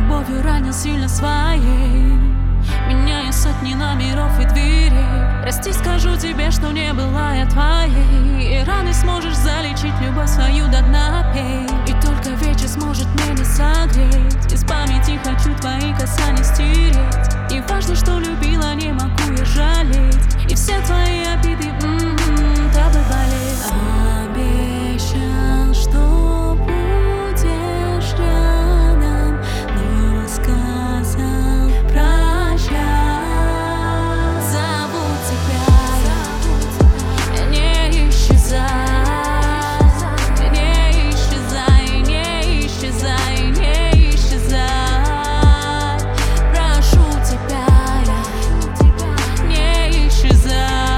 любовью ранил сильно своей, меняя сотни номеров и дверей. Прости, скажу тебе, что не была я твоей, и раны сможешь залечить, любовь свою до дна пей. И только вечер сможет меня согреть, из памяти хочу твои касания стереть. Не важно, что любила, не могу я жалеть, и все твои обиды тобой болеть. Обещал, что будешь рядом, но сказал прощай. Зову тебя, не исчезай, не исчезай, не исчезай, не исчезай. Прошу тебя, не исчезай,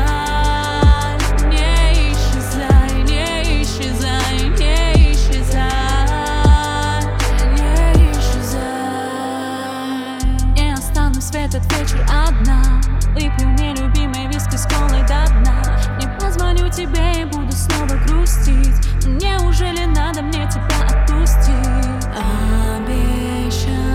не исчезай, не исчезай, не исчезай, не исчезай. Не останусь в этот вечер одна, выпью нелюбимый виски с колой до дна. Не позвоню тебе и буду снова грустить, но неужели надо мне тебя отпустить? Обещай.